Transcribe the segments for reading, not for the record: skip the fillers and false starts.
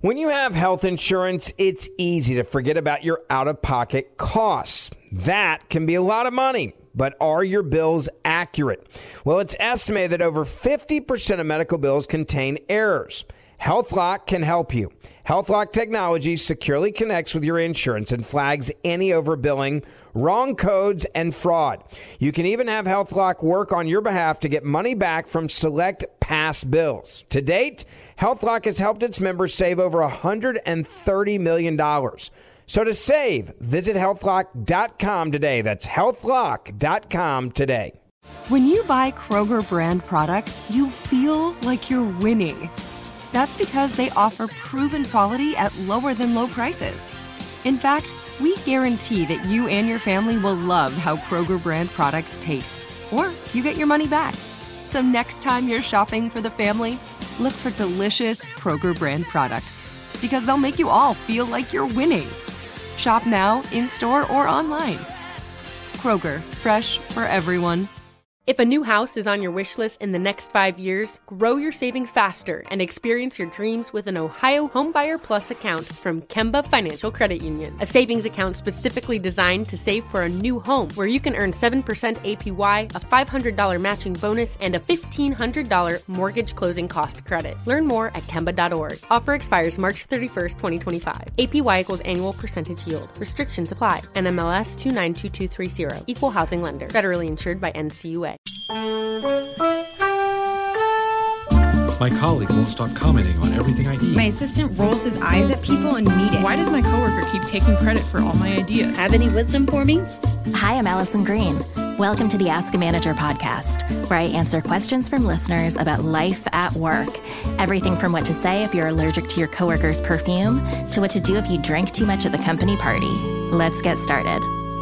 When you have health insurance, it's easy to forget about your out-of-pocket costs. That can be a lot of money, but are your bills accurate? Well, it's estimated that over 50% of medical bills contain errors. HealthLock can help you. HealthLock technology securely connects with your insurance and flags any overbilling, wrong codes, and fraud. You can even have HealthLock work on your behalf to get money back from select past bills. To date, HealthLock has helped its members save over $130 million. So to save, visit healthlock.com today. That's healthlock.com today. When you buy Kroger brand products, you feel like you're winning. That's because they offer proven quality at lower than low prices. In fact, we guarantee that you and your family will love how Kroger brand products taste, or you get your money back. So next time you're shopping for the family, look for delicious Kroger brand products, because they'll make you all feel like you're winning. Shop now, in-store, or online. Kroger, fresh for everyone. If a new house is on your wish list in the next 5 years, grow your savings faster and experience your dreams with an Ohio Homebuyer Plus account from Kemba Financial Credit Union. A savings account specifically designed to save for a new home, where you can earn 7% APY, a $500 matching bonus, and a $1,500 mortgage closing cost credit. Learn more at Kemba.org. Offer expires March 31st, 2025. APY equals annual percentage yield. Restrictions apply. NMLS 292230. Equal housing lender. Federally insured by NCUA. My colleague won't stop commenting on everything I eat. My assistant rolls his eyes at people and meet it. Why does my coworker keep taking credit for all my ideas? Have any wisdom for me? Hi, I'm Allison Green. Welcome to the Ask a Manager podcast, where I answer questions from listeners about life at work. Everything from what to say if you're allergic to your coworker's perfume to what to do if you drank too much at the company party. Let's get started.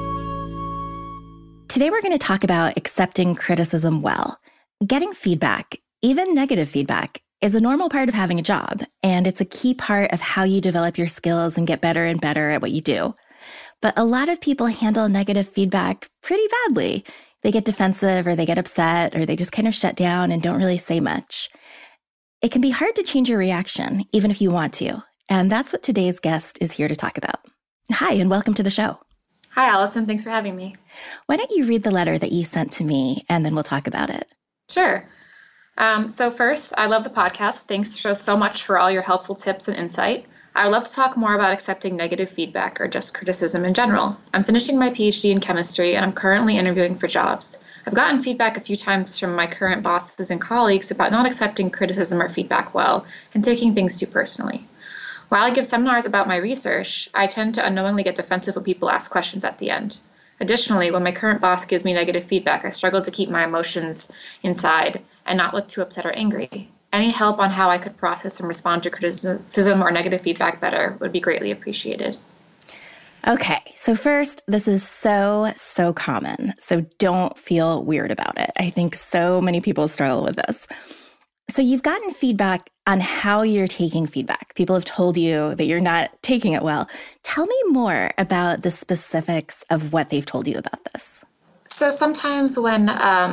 Today, we're going to talk about accepting criticism well. Getting feedback, even negative feedback, is a normal part of having a job, and it's a key part of how you develop your skills and get better and better at what you do. But a lot of people handle negative feedback pretty badly. They get defensive, or they get upset, or they just kind of shut down and don't really say much. It can be hard to change your reaction, even if you want to, and that's what today's guest is here to talk about. Hi, and welcome to the show. Hi, Allison. Thanks for having me. Why don't you read the letter that you sent to me, and then we'll talk about it. Sure. So first, I love the podcast. Thanks so much for all your helpful tips and insight. I would love to talk more about accepting negative feedback or just criticism in general. I'm finishing my PhD in chemistry, and I'm currently interviewing for jobs. I've gotten feedback a few times from my current bosses and colleagues about not accepting criticism or feedback well and taking things too personally. While I give seminars about my research, I tend to unknowingly get defensive when people ask questions at the end. Additionally, when my current boss gives me negative feedback, I struggle to keep my emotions inside and not look too upset or angry. Any help on how I could process and respond to criticism or negative feedback better would be greatly appreciated. Okay, so first, this is so common, so don't feel weird about it. I think so many people struggle with this. So you've gotten feedback on how you're taking feedback. People have told you that you're not taking it well. Tell me more about the specifics of what they've told you about this. So sometimes when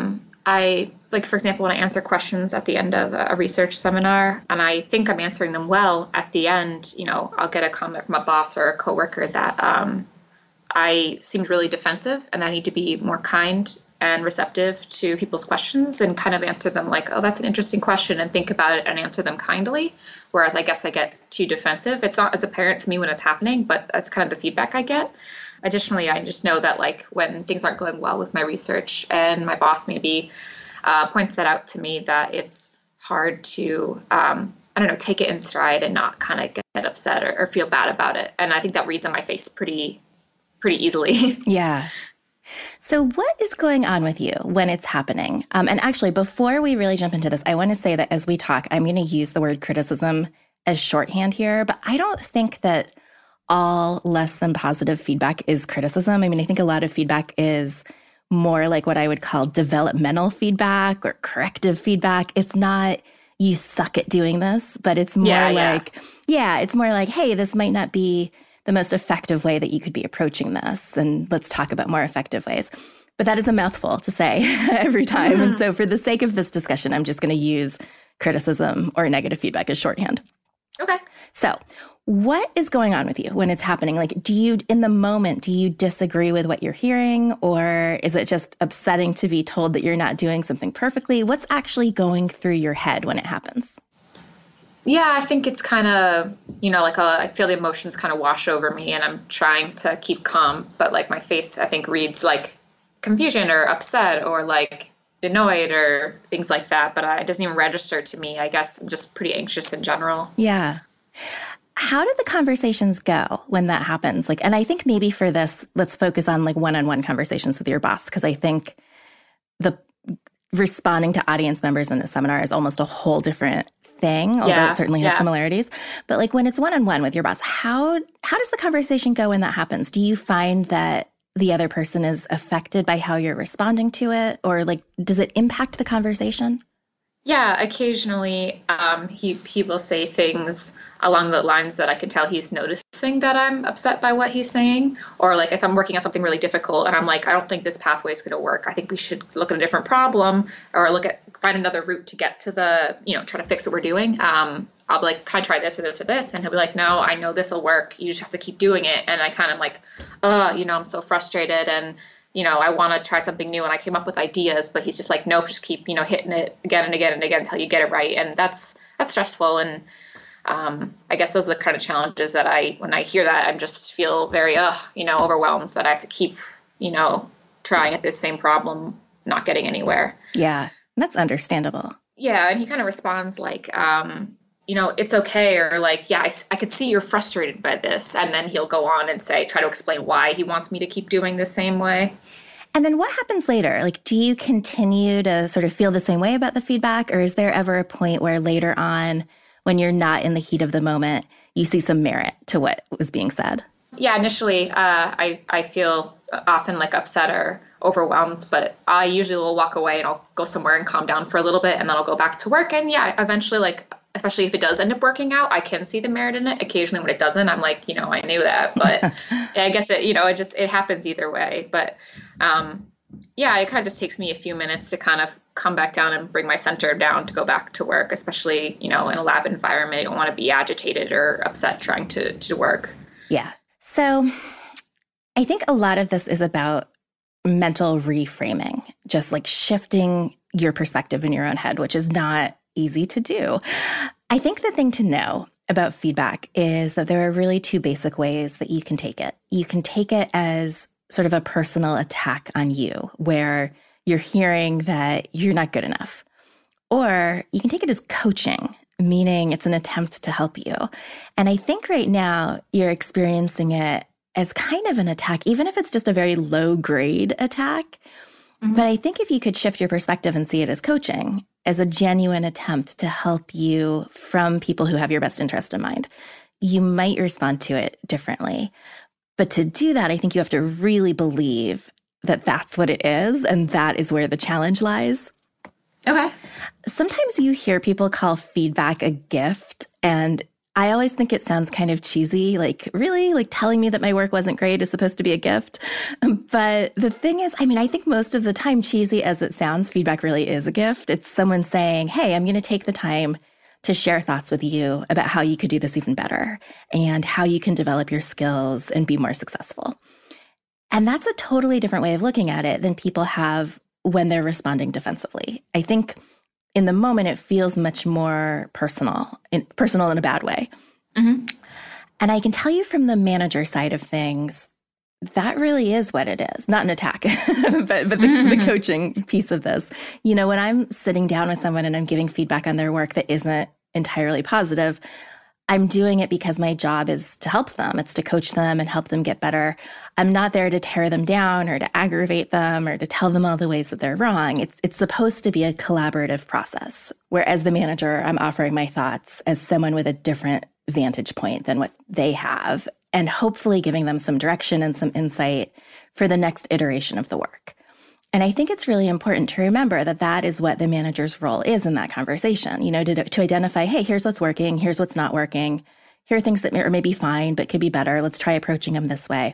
for example, when I answer questions at the end of a research seminar and I think I'm answering them well, at the end, I'll get a comment from a boss or a coworker that I seemed really defensive and I need to be more kind and receptive to people's questions and kind of answer them like, oh, that's an interesting question, and think about it and answer them kindly. Whereas I guess I get too defensive. It's not as apparent to me when it's happening, but that's kind of the feedback I get. Additionally, I just know that when things aren't going well with my research and my boss maybe points that out to me, that it's hard to, take it in stride and not kind of get upset or feel bad about it. And I think that reads on my face pretty easily. Yeah. So what is going on with you when it's happening? And actually, before we really jump into this, I want to say that as we talk, I'm going to use the word criticism as shorthand here, but I don't think that all less than positive feedback is criticism. I mean, I think a lot of feedback is more like what I would call developmental feedback or corrective feedback. It's not, you suck at doing this, but it's more it's more like, hey, this might not be the most effective way that you could be approaching this, and let's talk about more effective ways. But that is a mouthful to say every time. Mm-hmm. And so for the sake of this discussion, I'm just going to use criticism or negative feedback as shorthand. Okay. So what is going on with you when it's happening? Like, in the moment, do you disagree with what you're hearing? Or is it just upsetting to be told that you're not doing something perfectly? What's actually going through your head when it happens? Yeah, I think it's kind of, I feel the emotions kind of wash over me and I'm trying to keep calm. But like my face, I think reads like confusion or upset or like annoyed or things like that. But it doesn't even register to me. I guess I'm just pretty anxious in general. Yeah. How did the conversations go when that happens? Like, and I think maybe for this, let's focus on like one-on-one conversations with your boss, because I think the responding to audience members in a seminar is almost a whole different thing, although it certainly has similarities. But like when it's one-on-one with your boss, how does the conversation go when that happens? Do you find that the other person is affected by how you're responding to it? Or like, does it impact the conversation? Yeah, occasionally he will say things along the lines that I can tell he's noticing that I'm upset by what he's saying. Or like if I'm working on something really difficult and I'm like, I don't think this pathway is going to work. I think we should look at a different problem or find another route to get to try to fix what we're doing. I'll be like, can I try this or this or this? And he'll be like, no, I know this will work. You just have to keep doing it. And I kind of like, I'm so frustrated and I want to try something new and I came up with ideas, but he's just like, nope, just keep, hitting it again and again and again until you get it right. And that's stressful. And I guess those are the kind of challenges that when I hear that, I just feel very, overwhelmed that I have to keep, trying at this same problem, not getting anywhere. Yeah, that's understandable. Yeah. And he kind of responds like, it's okay. Or like, yeah, I could see you're frustrated by this. And then he'll go on and try to explain why he wants me to keep doing the same way. And then what happens later? Like, do you continue to sort of feel the same way about the feedback? Or is there ever a point where later on, when you're not in the heat of the moment, you see some merit to what was being said? Yeah, initially, I feel often like upset or overwhelmed, but I usually will walk away and I'll go somewhere and calm down for a little bit and then I'll go back to work. And yeah, eventually, especially if it does end up working out, I can see the merit in it. Occasionally when it doesn't, I'm like, I knew that, but I guess it happens either way. But it kind of just takes me a few minutes to kind of come back down and bring my center down to go back to work, especially, in a lab environment. I don't want to be agitated or upset trying to work. Yeah. So I think a lot of this is about mental reframing, just like shifting your perspective in your own head, which is not easy to do. I think the thing to know about feedback is that there are really two basic ways that you can take it. You can take it as sort of a personal attack on you, where you're hearing that you're not good enough. Or you can take it as coaching, meaning it's an attempt to help you. And I think right now you're experiencing it as kind of an attack, even if it's just a very low grade attack. Mm-hmm. But I think if you could shift your perspective and see it as coaching, as a genuine attempt to help you from people who have your best interest in mind, you might respond to it differently. But to do that, I think you have to really believe that that's what it is, and that is where the challenge lies. Okay. Sometimes you hear people call feedback a gift, and I always think it sounds kind of cheesy, like really, like telling me that my work wasn't great is supposed to be a gift. But the thing is, I think most of the time, cheesy as it sounds, feedback really is a gift. It's someone saying, hey, I'm going to take the time to share thoughts with you about how you could do this even better and how you can develop your skills and be more successful. And that's a totally different way of looking at it than people have when they're responding defensively. I think in the moment, it feels much more personal in a bad way. Mm-hmm. And I can tell you from the manager side of things, that really is what it is. Not an attack, but the coaching piece of this. When I'm sitting down with someone and I'm giving feedback on their work that isn't entirely positive, I'm doing it because my job is to help them. It's to coach them and help them get better. I'm not there to tear them down or to aggravate them or to tell them all the ways that they're wrong. It's supposed to be a collaborative process, where as the manager, I'm offering my thoughts as someone with a different vantage point than what they have, and hopefully giving them some direction and some insight for the next iteration of the work. And I think it's really important to remember that that is what the manager's role is in that conversation, to identify, hey, here's what's working, here's what's not working, here are things that may be fine, but could be better. Let's try approaching them this way.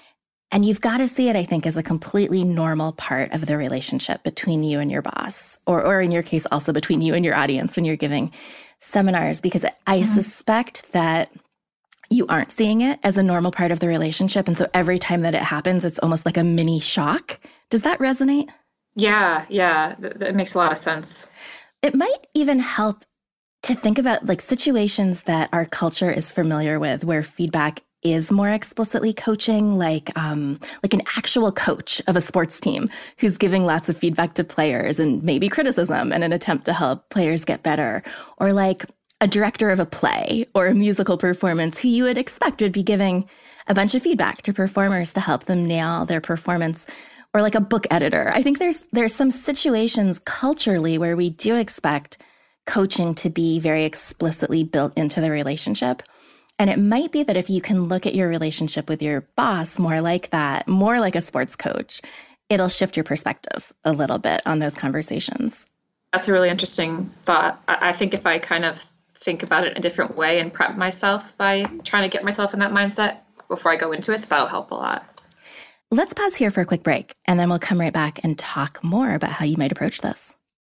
And you've got to see it, I think, as a completely normal part of the relationship between you and your boss, or in your case, also between you and your audience when you're giving seminars because I suspect that you aren't seeing it as a normal part of the relationship. And so every time that it happens, it's almost like a mini shock. Does that resonate? Yeah. That makes a lot of sense. It might even help to think about like situations that our culture is familiar with where feedback is more explicitly coaching, like an actual coach of a sports team who's giving lots of feedback to players and maybe criticism in an attempt to help players get better, or like a director of a play or a musical performance who you would expect would be giving a bunch of feedback to performers to help them nail their performance, or like a book editor. I think there's some situations culturally where we do expect coaching to be very explicitly built into the relationship. And it might be that if you can look at your relationship with your boss more like that, more like a sports coach, it'll shift your perspective a little bit on those conversations. That's a really interesting thought. I think if I kind of think about it in a different way and prep myself by trying to get myself in that mindset before I go into it, that'll help a lot. Let's pause here for a quick break, and then we'll come right back and talk more about how you might approach this.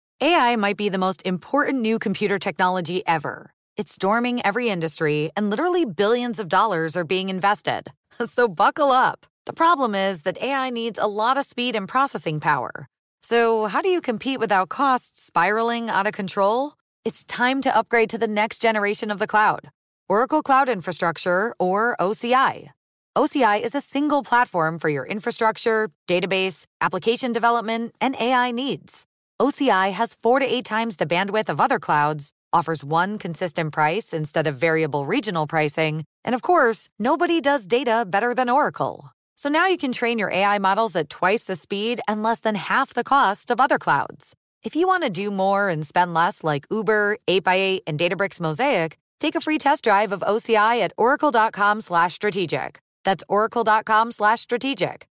AI might be the most important new computer technology ever. It's storming every industry, and literally billions of dollars are being invested. So buckle up. The problem is that AI needs a lot of speed and processing power. So how do you compete without costs spiraling out of control? It's time to upgrade to the next generation of the cloud. Oracle Cloud Infrastructure, or OCI. OCI is a single platform for your infrastructure, database, application development, and AI needs. OCI has 4 to 8 times the bandwidth of other clouds, offers one consistent price instead of variable regional pricing, and of course, nobody does data better than Oracle. So now you can train your AI models at twice the speed and less than half the cost of other clouds. If you want to do more and spend less like Uber, 8x8, and Databricks Mosaic, take a free test drive of OCI at oracle.com/strategic. That's oracle.com/strategic.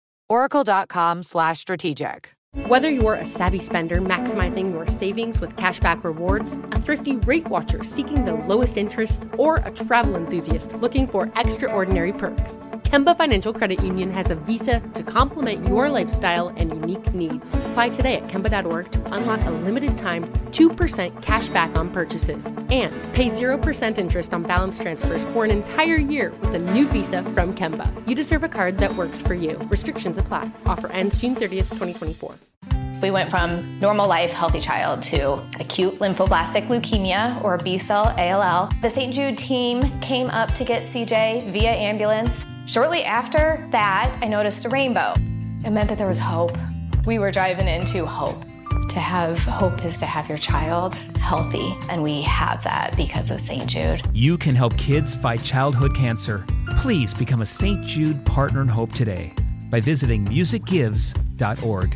Oracle.com/strategic. Whether you're a savvy spender maximizing your savings with cashback rewards, a thrifty rate watcher seeking the lowest interest, or a travel enthusiast looking for extraordinary perks, Kemba Financial Credit Union has a visa to complement your lifestyle and unique needs. Apply today at Kemba.org to unlock a limited time 2% cash back on purchases and pay 0% interest on balance transfers for an entire year with a new visa from Kemba. You deserve a card that works for you. Restrictions apply. Offer ends June 30th, 2024. We went from normal life, healthy child to acute lymphoblastic leukemia, or B-cell ALL. The St. Jude team came up to get CJ via ambulance. Shortly after that, I noticed a rainbow. It meant that there was hope. We were driving into hope. To have hope is to have your child healthy, and we have that because of St. Jude. You can help kids fight childhood cancer. Please become a St. Jude Partner in Hope today by visiting musicgives.org.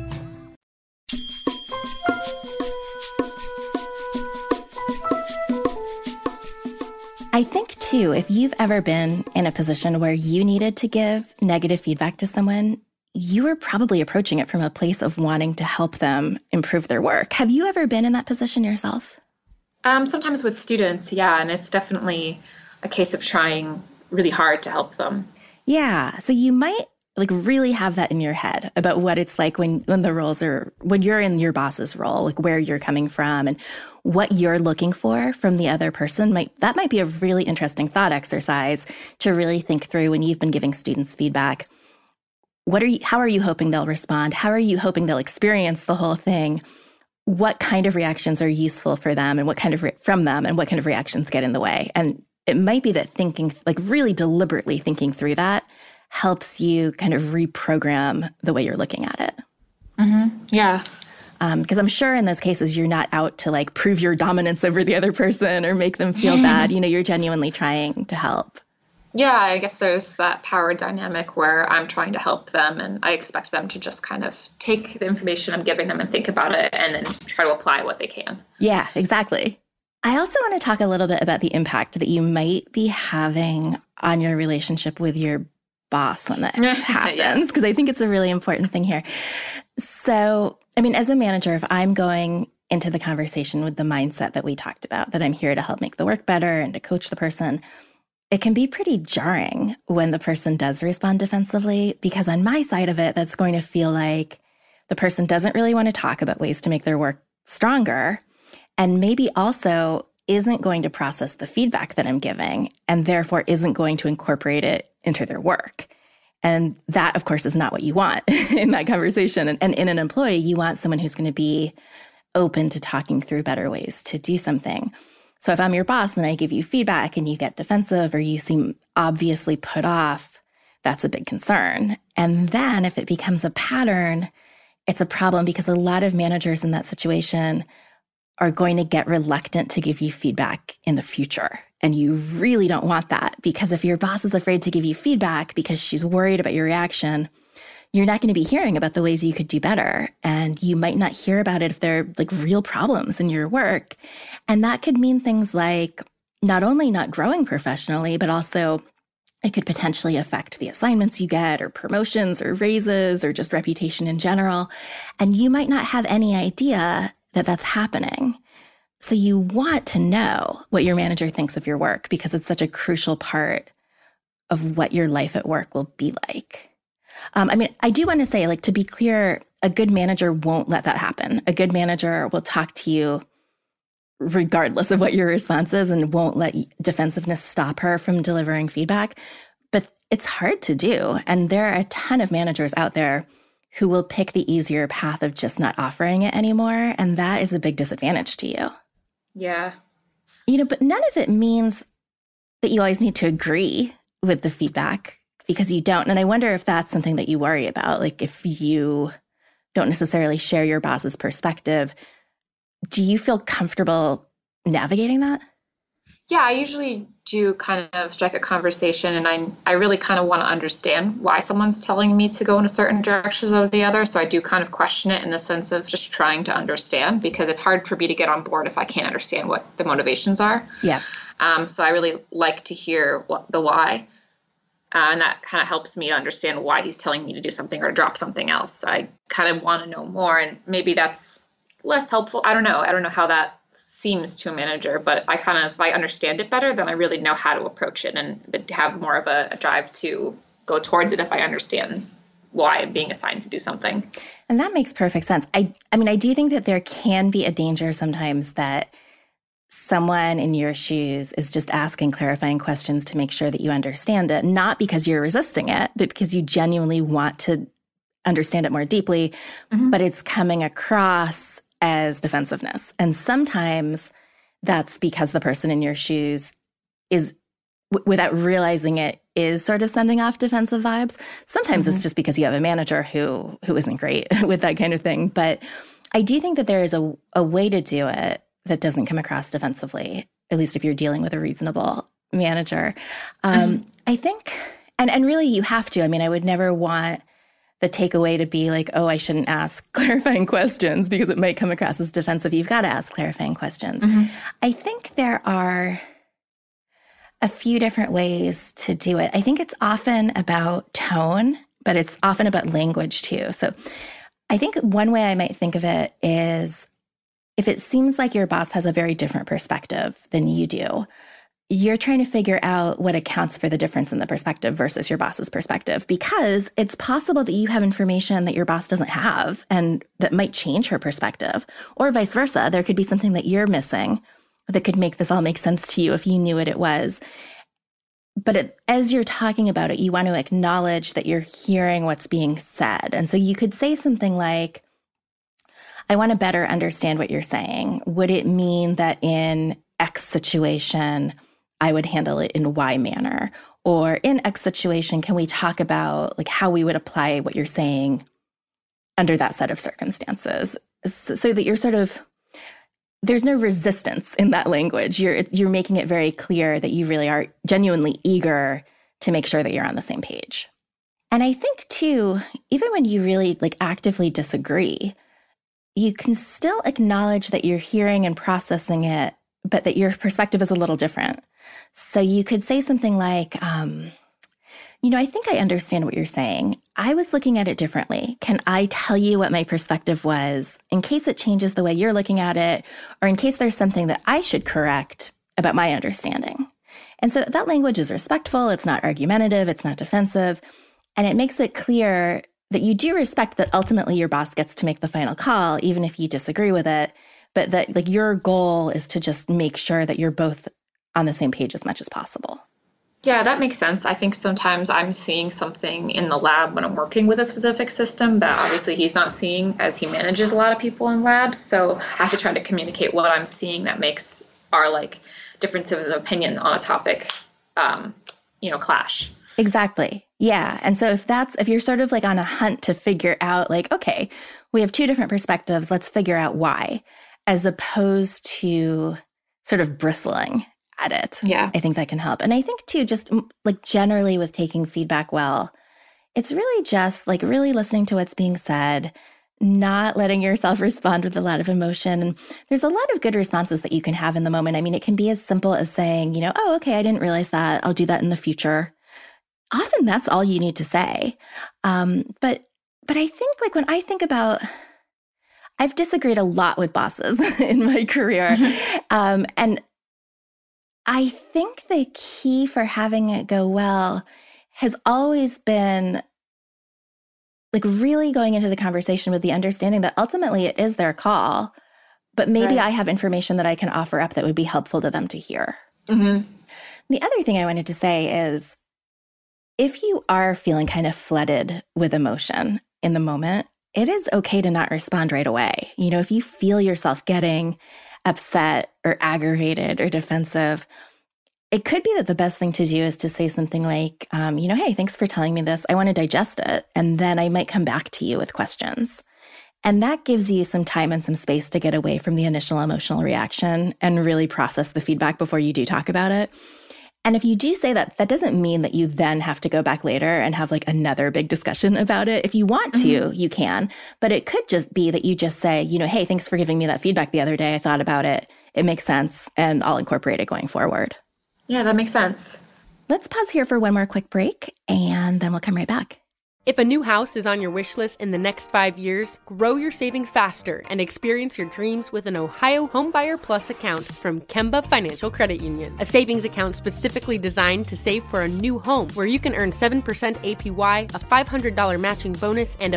I think, too, if you've ever been in a position where you needed to give negative feedback to someone, you were probably approaching it from a place of wanting to help them improve their work. Have you ever been in that position yourself? Sometimes with students, yeah, and it's definitely a case of trying really hard to help them. Yeah, so you might really have that in your head about what it's like when the roles are, when you're in your boss's role, like where you're coming from and what you're looking for from the other person. That might be a really interesting thought exercise to really think through when you've been giving students feedback. How are you hoping they'll respond? How are you hoping they'll experience the whole thing? What kind of reactions are useful for them and what kind of reactions get in the way? And it might be that thinking, really deliberately thinking through that helps you kind of reprogram the way you're looking at it. Mm-hmm. Yeah. Because I'm sure in those cases, you're not out to prove your dominance over the other person or make them feel bad. You're genuinely trying to help. Yeah, I guess there's that power dynamic where I'm trying to help them and I expect them to just kind of take the information I'm giving them and think about it and then try to apply what they can. Yeah, exactly. I also want to talk a little bit about the impact that you might be having on your relationship with your boss when that happens, because I think it's a really important thing here. So, as a manager, if I'm going into the conversation with the mindset that we talked about, that I'm here to help make the work better and to coach the person, it can be pretty jarring when the person does respond defensively, because on my side of it, that's going to feel like the person doesn't really want to talk about ways to make their work stronger. And maybe also isn't going to process the feedback that I'm giving and therefore isn't going to incorporate it into their work. And that, of course, is not what you want in that conversation. And in an employee, you want someone who's going to be open to talking through better ways to do something. So if I'm your boss and I give you feedback and you get defensive or you seem obviously put off, that's a big concern. And then if it becomes a pattern, it's a problem because a lot of managers in that situation are going to get reluctant to give you feedback in the future. And you really don't want that, because if your boss is afraid to give you feedback because she's worried about your reaction, you're not going to be hearing about the ways you could do better. And you might not hear about it if there are like real problems in your work. And that could mean things like not only not growing professionally, but also it could potentially affect the assignments you get or promotions or raises or just reputation in general. And you might not have any idea that that's happening. So you want to know what your manager thinks of your work because it's such a crucial part of what your life at work will be like. I do want to say, like, to be clear, a good manager won't let that happen. A good manager will talk to you regardless of what your response is and won't let defensiveness stop her from delivering feedback. But it's hard to do. And there are a ton of managers out there who will pick the easier path of just not offering it anymore. And that is a big disadvantage to you. Yeah. But none of it means that you always need to agree with the feedback, because you don't. And I wonder if that's something that you worry about. Like, if you don't necessarily share your boss's perspective, do you feel comfortable navigating that? Yeah, I usually do kind of strike a conversation, and I really kind of want to understand why someone's telling me to go in a certain direction or the other. So I do kind of question it in the sense of just trying to understand, because it's hard for me to get on board if I can't understand what the motivations are. Yeah. So I really like to hear the why. And that kind of helps me to understand why he's telling me to do something or to drop something else. I kind of want to know more, and maybe that's less helpful. I don't know how that seems to a manager, but if I understand it better, then I really know how to approach it and have more of a drive to go towards it if I understand why I'm being assigned to do something. And that makes perfect sense. I do think that there can be a danger sometimes that someone in your shoes is just asking clarifying questions to make sure that you understand it, not because you're resisting it, but because you genuinely want to understand it more deeply, but it's coming across as defensiveness. And sometimes that's because the person in your shoes is, without realizing it, is sort of sending off defensive vibes. Sometimes it's just because you have a manager who isn't great with that kind of thing. But I do think that there is a way to do it that doesn't come across defensively, at least if you're dealing with a reasonable manager. I think, and really you have to. I would never want the takeaway to be like, oh, I shouldn't ask clarifying questions because it might come across as defensive. You've got to ask clarifying questions. I think there are a few different ways to do it. I think it's often about tone, but it's often about language too. So I think one way I might think of it is, if it seems like your boss has a very different perspective than you do, you're trying to figure out what accounts for the difference in the perspective versus your boss's perspective, because it's possible that you have information that your boss doesn't have and that might change her perspective, or vice versa. There could be something that you're missing that could make this all make sense to you if you knew what it was. But as you're talking about it, you want to acknowledge that you're hearing what's being said. And so you could say something like, I want to better understand what you're saying. Would it mean that in X situation, I would handle it in Y manner? Or in X situation, can we talk about like how we would apply what you're saying under that set of circumstances? So that you're sort of, there's no resistance in that language. You're making it very clear that you really are genuinely eager to make sure that you're on the same page. And I think too, even when you really like actively disagree, you can still acknowledge that you're hearing and processing it, but that your perspective is a little different. So you could say something like, I think I understand what you're saying. I was looking at it differently. Can I tell you what my perspective was in case it changes the way you're looking at it, or in case there's something that I should correct about my understanding? And so that language is respectful. It's not argumentative. It's not defensive. And it makes it clear that you do respect that ultimately your boss gets to make the final call, even if you disagree with it. but that like your goal is to just make sure that you're both on the same page as much as possible. Yeah, that makes sense. I think sometimes I'm seeing something in the lab when I'm working with a specific system that obviously he's not seeing, as he manages a lot of people in labs. So I have to try to communicate what I'm seeing that makes our like differences of opinion on a topic, clash. Exactly. Yeah. And so if you're sort of like on a hunt to figure out like, okay, we have two different perspectives, let's figure out why, as opposed to sort of bristling at it. Yeah. I think that can help. And I think too, just like generally with taking feedback well, it's really just like really listening to what's being said, not letting yourself respond with a lot of emotion. And there's a lot of good responses that you can have in the moment. I mean, it can be as simple as saying, oh, okay, I didn't realize that. I'll do that in the future. Often that's all you need to say. But I think like when I think about, I've disagreed a lot with bosses in my career. And I think the key for having it go well has always been like really going into the conversation with the understanding that ultimately it is their call, but maybe I have information that I can offer up that would be helpful to them to hear. Mm-hmm. The other thing I wanted to say is if you are feeling kind of flooded with emotion in the moment, it is okay to not respond right away. If you feel yourself getting upset or aggravated or defensive, it could be that the best thing to do is to say something like, hey, thanks for telling me this. I want to digest it. And then I might come back to you with questions. And that gives you some time and some space to get away from the initial emotional reaction and really process the feedback before you do talk about it. And if you do say that, that doesn't mean that you then have to go back later and have like another big discussion about it. If you want to, you can. But it could just be that you just say, hey, thanks for giving me that feedback the other day. I thought about it. It makes sense. And I'll incorporate it going forward. Yeah, that makes sense. Let's pause here for one more quick break, and then we'll come right back. If a new house is on your wish list in the next 5 years, grow your savings faster and experience your dreams with an Ohio Homebuyer Plus account from Kemba Financial Credit Union. A savings account specifically designed to save for a new home where you can earn 7% APY, a $500 matching bonus, and a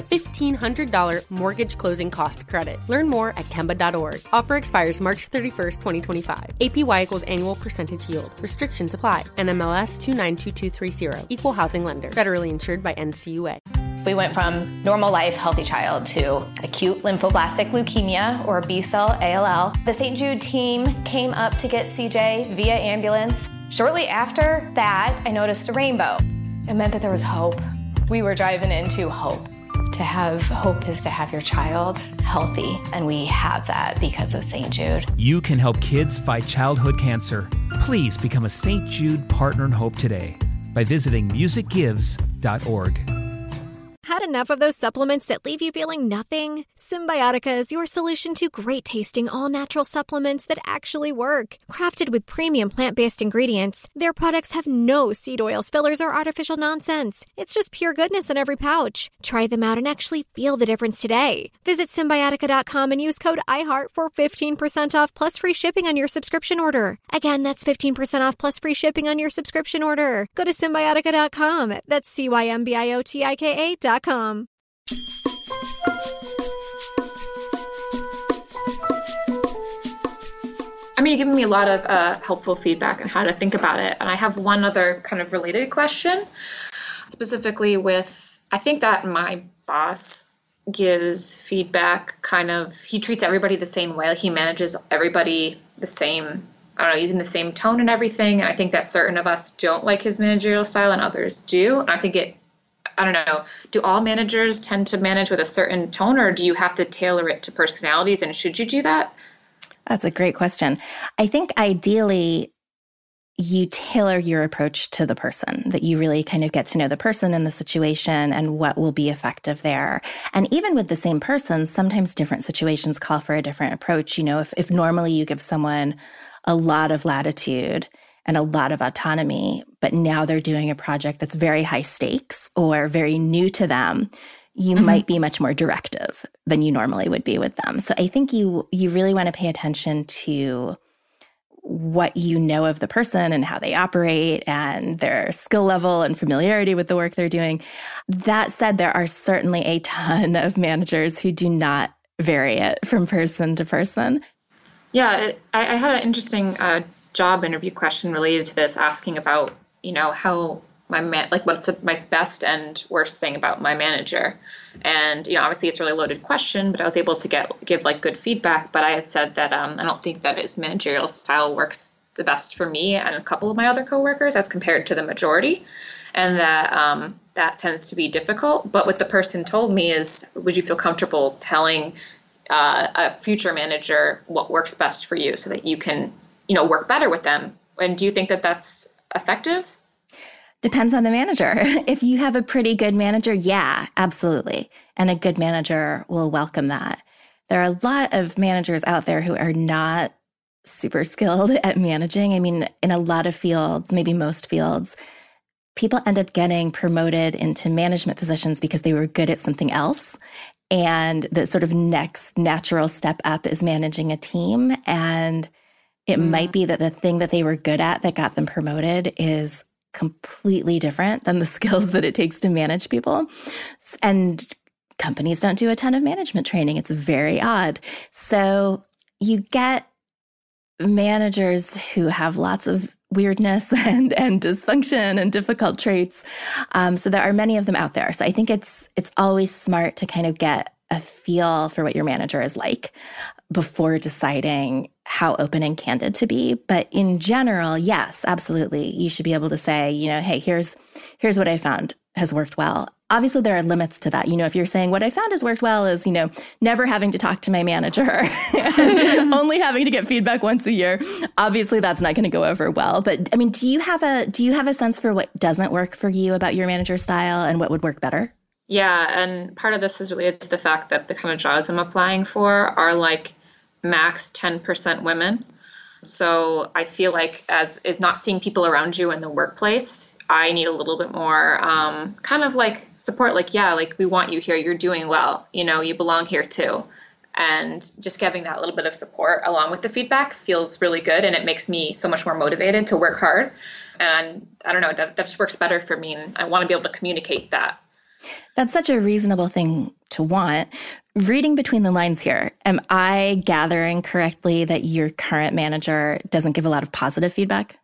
$1,500 mortgage closing cost credit. Learn more at Kemba.org. Offer expires March 31st, 2025. APY equals annual percentage yield. Restrictions apply. NMLS 292230. Equal housing lender. Federally insured by NCUA. We went from normal life, healthy child to acute lymphoblastic leukemia or B-cell ALL. The St. Jude team came up to get CJ via ambulance. Shortly after that, I noticed a rainbow. It meant that there was hope. We were driving into hope. To have hope is to have your child healthy, and we have that because of St. Jude. You can help kids fight childhood cancer. Please become a St. Jude Partner in Hope today by visiting musicgives.org. Had enough of those supplements that leave you feeling nothing? Symbiotica is your solution to great-tasting, all-natural supplements that actually work. Crafted with premium plant-based ingredients, their products have no seed oils, fillers, or artificial nonsense. It's just pure goodness in every pouch. Try them out and actually feel the difference today. Visit Symbiotica.com and use code IHEART for 15% off plus free shipping on your subscription order. Again, that's 15% off plus free shipping on your subscription order. Go to Symbiotica.com. That's CYMBIOTIKA.com. I mean, you're giving me a lot of helpful feedback on how to think about it. And I have one other kind of related question, specifically with, I think that my boss gives feedback he treats everybody the same way. Like he manages everybody the same, using the same tone and everything. And I think that certain of us don't like his managerial style and others do. And I think do all managers tend to manage with a certain tone, or do you have to tailor it to personalities? And should you do that? That's a great question. I think ideally you tailor your approach to the person, that you really kind of get to know the person and the situation and what will be effective there. And even with the same person, sometimes different situations call for a different approach. If normally you give someone a lot of latitude and a lot of autonomy, but now they're doing a project that's very high stakes or very new to them, you might be much more directive than you normally would be with them. So I think you really want to pay attention to what you know of the person and how they operate and their skill level and familiarity with the work they're doing. That said, there are certainly a ton of managers who do not vary it from person to person. Yeah, I had an interesting job interview question related to this, asking about, how what's my best and worst thing about my manager. And, obviously it's a really loaded question, but I was able to give good feedback. But I had said that I don't think that his managerial style works the best for me and a couple of my other coworkers as compared to the majority. And that that tends to be difficult. But what the person told me is, would you feel comfortable telling a future manager what works best for you so that you can, work better with them? And do you think that that's effective? Depends on the manager. If you have a pretty good manager, yeah, absolutely. And a good manager will welcome that. There are a lot of managers out there who are not super skilled at managing. I mean, in a lot of fields, maybe most fields, people end up getting promoted into management positions because they were good at something else. And the sort of next natural step up is managing a team. And it might be that the thing that they were good at that got them promoted is completely different than the skills that it takes to manage people. And companies don't do a ton of management training. It's very odd. So you get managers who have lots of weirdness and dysfunction and difficult traits. So there are many of them out there. So I think it's always smart to kind of get a feel for what your manager is like before deciding how open and candid to be. But in general, yes, absolutely. You should be able to say, hey, here's what I found has worked well. Obviously, there are limits to that. If you're saying what I found has worked well is, never having to talk to my manager, only having to get feedback once a year. Obviously, that's not going to go over well. But I mean, do you have a sense for what doesn't work for you about your manager style and what would work better? Yeah, and part of this is related to the fact that the kind of jobs I'm applying for are max 10% women. So I feel like as is not seeing people around you in the workplace, I need a little bit more support. We want you here. You're doing well. You belong here too. And just giving that little bit of support along with the feedback feels really good. And it makes me so much more motivated to work hard. And I don't know, that just works better for me. And I want to be able to communicate that. That's such a reasonable thing to want. Reading between the lines here, am I gathering correctly that your current manager doesn't give a lot of positive feedback?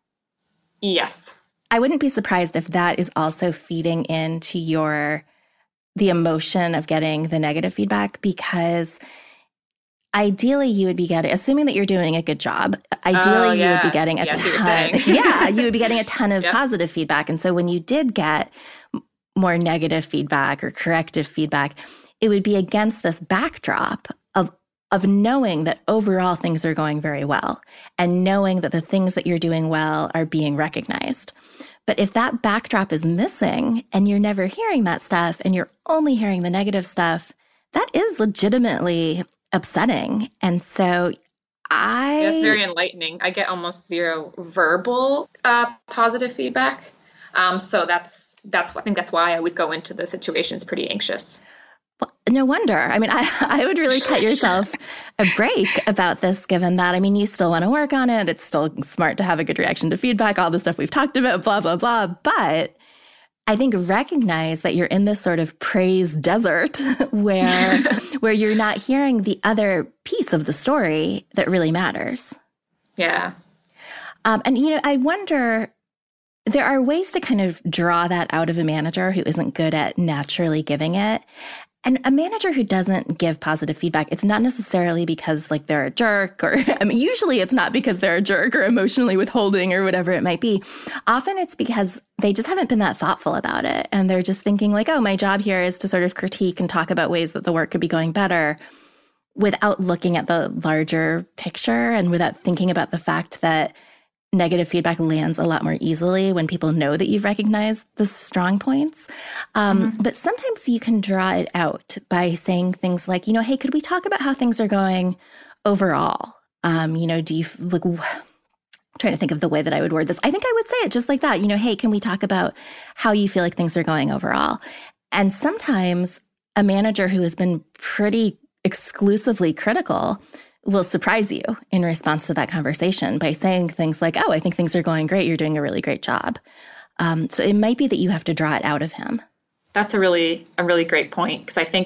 Yes. I wouldn't be surprised if that is also feeding into the emotion of getting the negative feedback, because ideally you would be assuming that you're doing a good job, you would be getting a ton. Yeah, you would be getting a ton of positive feedback. And so when you did get more negative feedback or corrective feedback, it would be against this backdrop of knowing that overall things are going very well and knowing that the things that you're doing well are being recognized. But if that backdrop is missing and you're never hearing that stuff and you're only hearing the negative stuff, that is legitimately upsetting. And so that's very enlightening. I get almost zero verbal positive feedback. So that's I think that's why I always go into the situations pretty anxious. Well, no wonder. I mean, I would really cut yourself a break about this, given that, I mean, you still want to work on it. It's still smart to have a good reaction to feedback, all the stuff we've talked about, blah, blah, blah. But I think recognize that you're in this sort of praise desert where you're not hearing the other piece of the story that really matters. Yeah. And, I wonder, there are ways to kind of draw that out of a manager who isn't good at naturally giving it. And a manager who doesn't give positive feedback, it's not necessarily because they're a jerk usually it's not because they're a jerk or emotionally withholding or whatever it might be. Often it's because they just haven't been that thoughtful about it. And they're just thinking my job here is to sort of critique and talk about ways that the work could be going better without looking at the larger picture and without thinking about the fact that negative feedback lands a lot more easily when people know that you've recognized the strong points. But sometimes you can draw it out by saying things like, hey, could we talk about how things are going overall? Do you trying to think of the way that I would word this. I think I would say it just like that. Hey, can we talk about how you feel like things are going overall? And sometimes a manager who has been pretty exclusively critical will surprise you in response to that conversation by saying things like, oh, I think things are going great. You're doing a really great job. So it might be that you have to draw it out of him. That's a really great point, because I think it's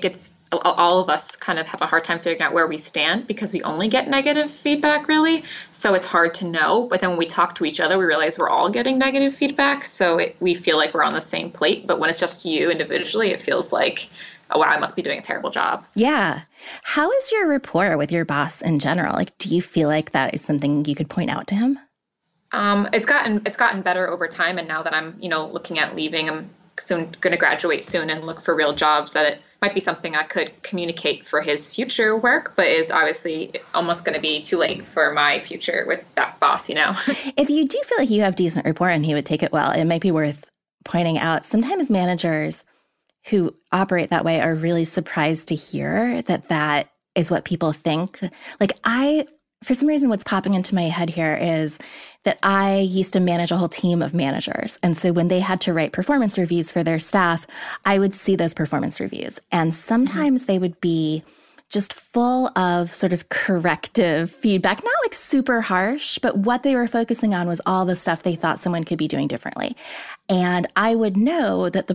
all of us kind of have a hard time figuring out where we stand because we only get negative feedback, really. So it's hard to know. But then when we talk to each other, we realize we're all getting negative feedback. So we feel like we're on the same plate. But when it's just you individually, it feels like, oh, wow, I must be doing a terrible job. Yeah. How is your rapport with your boss in general? Like, do you feel like that is something you could point out to him? It's gotten better over time. And now that I'm, looking at leaving, I'm soon going to graduate soon and look for real jobs, that it might be something I could communicate for his future work, but is obviously almost going to be too late for my future with that boss, If you do feel like you have decent rapport and he would take it well, it might be worth pointing out sometimes managers who operate that way are really surprised to hear that is what people think. Like for some reason, what's popping into my head here is that I used to manage a whole team of managers. And so when they had to write performance reviews for their staff, I would see those performance reviews. And sometimes they would be just full of sort of corrective feedback, not like super harsh, but what they were focusing on was all the stuff they thought someone could be doing differently. And I would know that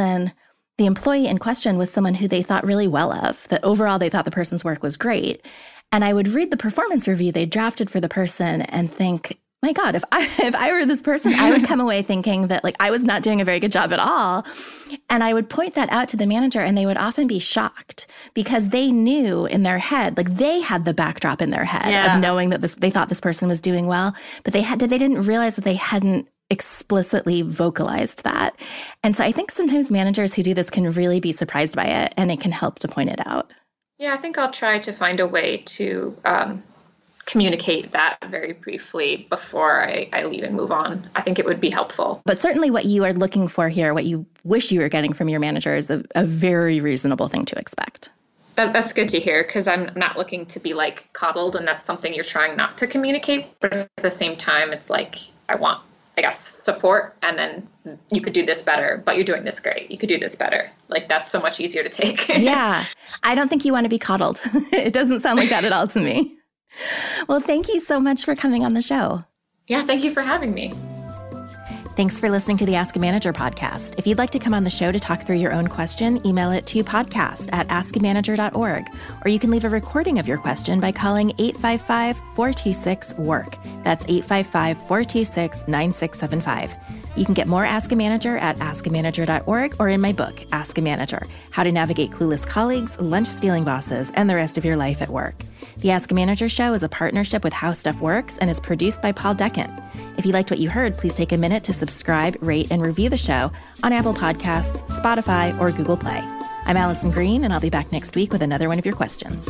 the employee in question was someone who they thought really well of, that overall they thought the person's work was great. And I would read the performance review they drafted for the person and think, my God, if I were this person, I would come away thinking that I was not doing a very good job at all. And I would point that out to the manager and they would often be shocked because they knew in their head, they had the backdrop in their head of knowing that they thought this person was doing well, but they didn't realize that they hadn't explicitly vocalized that. And so I think sometimes managers who do this can really be surprised by it, and it can help to point it out. Yeah, I think I'll try to find a way to communicate that very briefly before I leave and move on. I think it would be helpful. But certainly what you are looking for here, what you wish you were getting from your manager, is a very reasonable thing to expect. That's good to hear, because I'm not looking to be coddled, and that's something you're trying not to communicate. But at the same time, it's I want, support, and then you could do this better, but you're doing this great. You could do this better. That's so much easier to take. Yeah. I don't think you want to be coddled. It doesn't sound like that at all to me. Well, thank you so much for coming on the show. Yeah, thank you for having me. Thanks for listening to the Ask a Manager podcast. If you'd like to come on the show to talk through your own question, email it to podcast@askamanager.org, or you can leave a recording of your question by calling 855-426-WORK. That's 855-426-9675. You can get more Ask a Manager at askamanager.org or in my book, Ask a Manager, How to Navigate Clueless Colleagues, Lunch-Stealing Bosses, and the Rest of Your Life at Work. The Ask a Manager show is a partnership with How Stuff Works and is produced by Paul Decken. If you liked what you heard, please take a minute to subscribe, rate, and review the show on Apple Podcasts, Spotify, or Google Play. I'm Allison Green, and I'll be back next week with another one of your questions.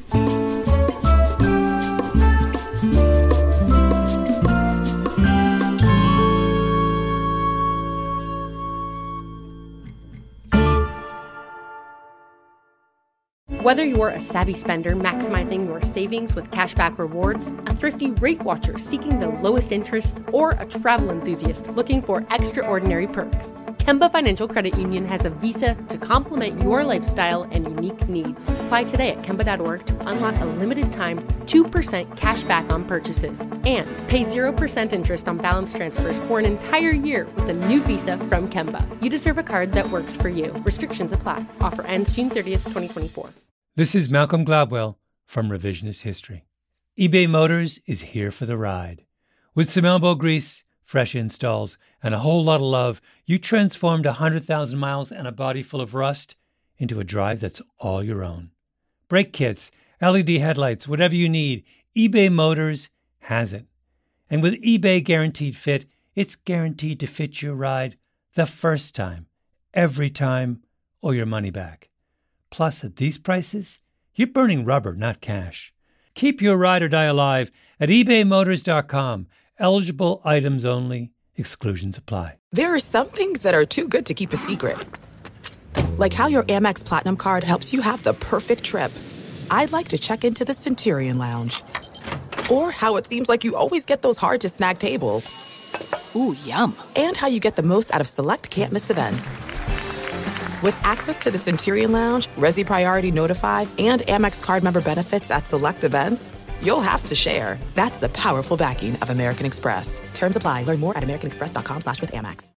Whether you're a savvy spender maximizing your savings with cashback rewards, a thrifty rate watcher seeking the lowest interest, or a travel enthusiast looking for extraordinary perks, Kemba Financial Credit Union has a visa to complement your lifestyle and unique needs. Apply today at Kemba.org to unlock a limited time 2% cash back on purchases and pay 0% interest on balance transfers for an entire year with a new visa from Kemba. You deserve a card that works for you. Restrictions apply. Offer ends June 30th, 2024. This is Malcolm Gladwell from Revisionist History. eBay Motors is here for the ride. With some elbow grease, fresh installs, and a whole lot of love, you transformed 100,000 miles and a body full of rust into a drive that's all your own. Brake kits, LED headlights, whatever you need, eBay Motors has it. And with eBay Guaranteed Fit, it's guaranteed to fit your ride the first time, every time, or your money back. Plus, at these prices, you're burning rubber, not cash. Keep your ride or die alive at ebaymotors.com. Eligible items only. Exclusions apply. There are some things that are too good to keep a secret. Like how your Amex Platinum card helps you have the perfect trip. I'd like to check into the Centurion Lounge. Or how it seems like you always get those hard-to-snag tables. Ooh, yum. And how you get the most out of select can't-miss events. With access to the Centurion Lounge, Resi Priority Notified, and Amex card member benefits at select events, you'll have to share. That's the powerful backing of American Express. Terms apply. Learn more at americanexpress.com/withAmex.